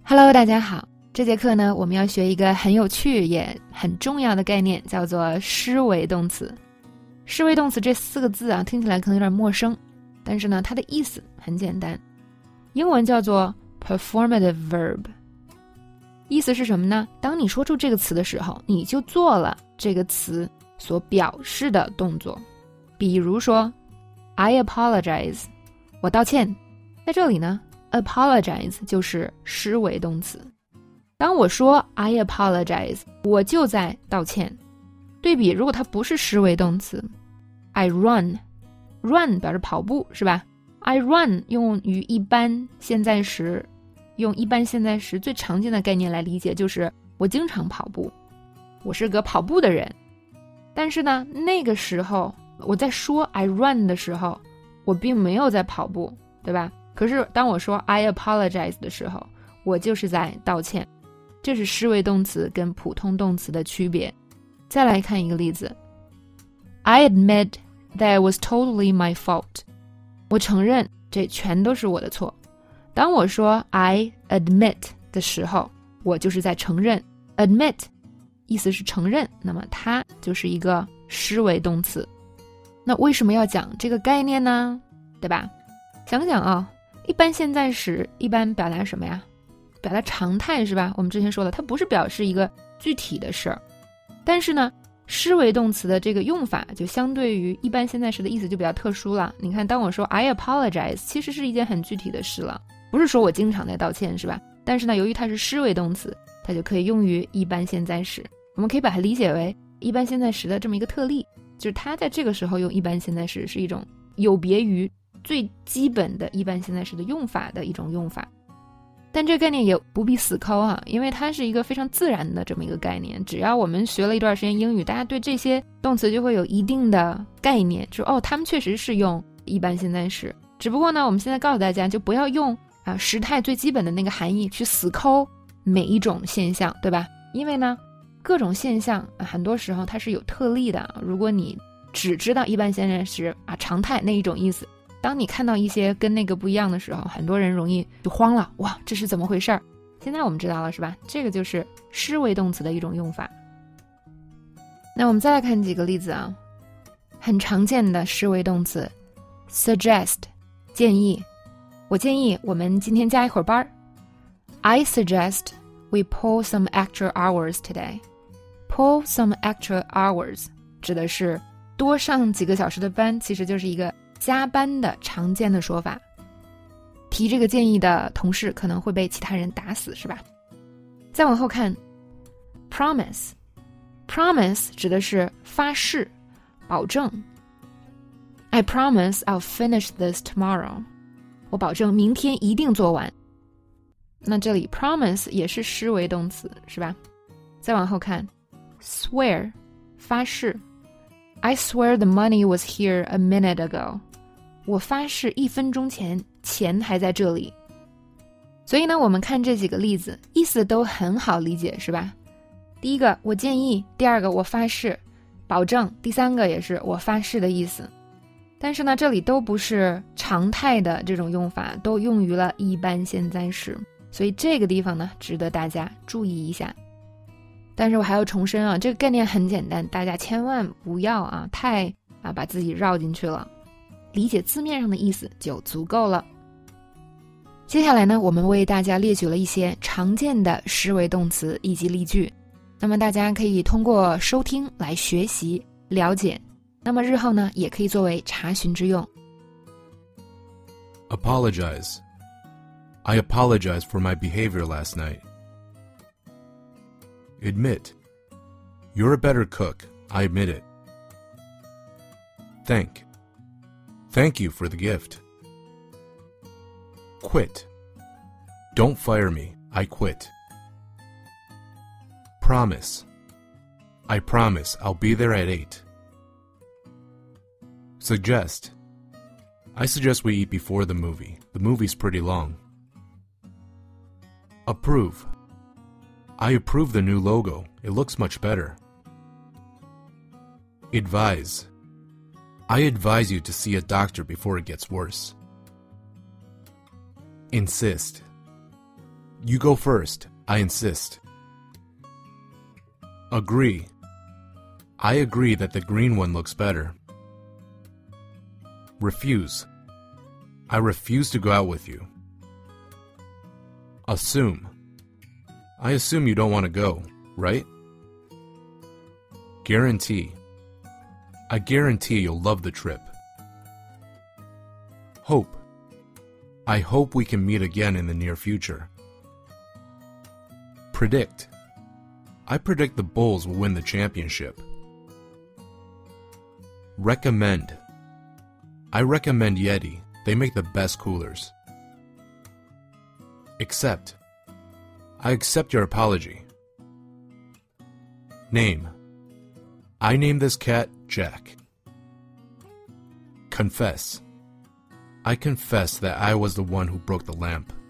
Hello， 大家好。这节课呢，我们要学一个很有趣也很重要的概念，叫做施为动词。施为动词这4个字啊，听起来可能有点陌生，但是呢，它的意思很简单。英文叫做 performative verb。意思是什么呢？当你说出这个词的时候，你就做了这个词所表示的动作。比如说 I apologize， 我道歉。在这里呢apologize 就是施为动词。当我说 I apologize， 我就在道歉。对比，如果它不是施为动词 I run 表示跑步是吧？ I run 用于一般现在时，用一般现在时最常见的概念来理解，就是我经常跑步，我是个跑步的人。但是呢，那个时候我在说 I run 的时候，我并没有在跑步，对吧？可是当我说 I apologize 的时候，我就是在道歉。这是施为动词跟普通动词的区别。再来看一个例子 I admit that it was totally my fault， 我承认这全都是我的错。当我说 I admit 的时候，我就是在承认。 admit 意思是承认，那么它就是一个施为动词。那为什么要讲这个概念呢？对吧？想想啊，一般现在时一般表达什么呀？表达常态是吧？我们之前说了，它不是表示一个具体的事儿。但是呢，施为动词的这个用法就相对于一般现在时的意思就比较特殊了。你看，当我说 I apologize， 其实是一件很具体的事了，不是说我经常在道歉是吧？但是呢，由于它是施为动词，它就可以用于一般现在时。我们可以把它理解为一般现在时的这么一个特例，就是它在这个时候用一般现在时是一种有别于最基本的一般现在时的用法的一种用法。但这个概念也不必死抠啊，因为它是一个非常自然的这么一个概念。只要我们学了一段时间英语，大家对这些动词就会有一定的概念，就是它们确实是用一般现在时。只不过呢，我们现在告诉大家，就不要用时态最基本的那个含义去死抠每一种现象，对吧？因为呢，各种现象很多时候它是有特例的。如果你只知道一般现在时常态那一种意思，当你看到一些跟那个不一样的时候，很多人容易就慌了，哇，这是怎么回事儿？现在我们知道了是吧？这个就是施为动词的一种用法。那我们再来看几个例子啊，很常见的施为动词 suggest 建议，我建议我们今天加一会儿班。I suggest we pull some extra hours today. Pull some extra hours 指的是多上几个小时的班，其实就是一个加班的常见的说法。提这个建议的同事可能会被其他人打死是吧？再往后看 promise 指的是发誓保证。 I promise I'll finish this tomorrow， 我保证明天一定做完。那这里 promise 也是施为动词是吧？再往后看 swear 发誓。 I swear the money was here a minute ago， 我发誓1分钟前钱还在这里。所以呢，我们看这几个例子意思都很好理解是吧？第一个我建议，第二个我发誓保证，第三个也是我发誓的意思。但是呢，这里都不是常态的这种用法，都用于了一般现在时，所以这个地方呢值得大家注意一下。但是我还要重申啊，这个概念很简单，大家千万不要太把自己绕进去了，理解字面上的意思就足够了。接下来呢，我们为大家列举了一些常见的施为动词以及例句，那么大家可以通过收听来学习了解，那么日后呢也可以作为查询之用。 Apologize. I apologize for my behavior last night. Admit. You're a better cook, I admit it. Thank you for the gift. Quit. Don't fire me, I quit. Promise. I promise I'll be there at 8. Suggest. I suggest we eat before the movie. The movie's pretty long. Approve. I approve the new logo. It looks much better. Advise. I advise you to see a doctor before it gets worse. Insist. You go first. I insist. Agree. I agree that the green one looks better. Refuse. I refuse to go out with you. Assume. I assume you don't want to go, right? Guarantee. I guarantee you'll love the trip. Hope. I hope we can meet again in the near future. Predict. I predict the Bulls will win the championship. Recommend. I recommend Yeti. They make the best coolers. Accept. I accept your apology. Name. I name this cat Jack. Confess. I confess that I was the one who broke the lamp.